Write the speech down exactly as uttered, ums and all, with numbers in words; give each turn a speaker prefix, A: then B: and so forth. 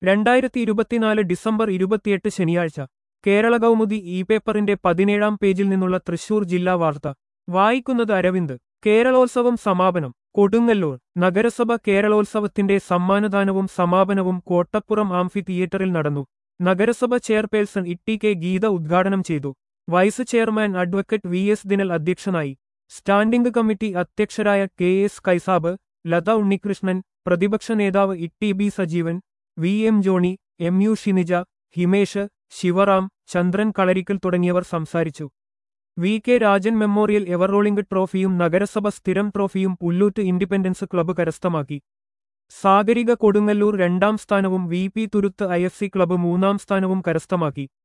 A: രണ്ടായിരത്തി ഇരുപത്തിനാല് ഡിസംബർ ഇരുപത്തിയെട്ട് ശനിയാഴ്ച കേരള കൗമുദി ഇ പേപ്പറിന്റെ പതിനേഴാം പേജിൽ നിന്നുള്ള തൃശൂർ ജില്ലാ വാർത്ത വായിക്കുന്നത് അരവിന്ദ്. കേരളോത്സവം സമാപനം. കൊടുങ്ങല്ലൂർ നഗരസഭ കേരളോത്സവത്തിന്റെ സമ്മാനദാനവും സമാപനവും കോട്ടപ്പുറം ആംഫി തിയേറ്ററിൽ നടന്നു. നഗരസഭ ചെയർപേഴ്സൺ ഇട്ടി കെ ഗീത ഉദ്ഘാടനം ചെയ്തു. Vice chairman advocate V S Dinal അധ്യക്ഷനായി. സ്റ്റാൻഡിംഗ് കമ്മിറ്റി അധ്യക്ഷരായ കെ എസ് കൈസാബ്, ലത ഉണ്ണികൃഷ്ണൻ, പ്രതിപക്ഷ നേതാവ് Itty B Sajeevan, V M Johny, M U Shinija, Himesh, Sivaram, Chandran Kalarickal തുടങ്ങിയവർ സംസാരിച്ചു. V K Rajan memorial ever rolling ട്രോഫിയും നഗരസഭ സ്ഥിരം ട്രോഫിയും പുല്ലൂറ്റ് ഇൻഡിപെൻഡൻസ് ക്ലബ്ബ് കരസ്ഥമാക്കി. സാഗരിക കൊടുങ്ങല്ലൂർ രണ്ടാം സ്ഥാനവും V P Thuruthu I F C club മൂന്നാം സ്ഥാനവും കരസ്ഥമാക്കി.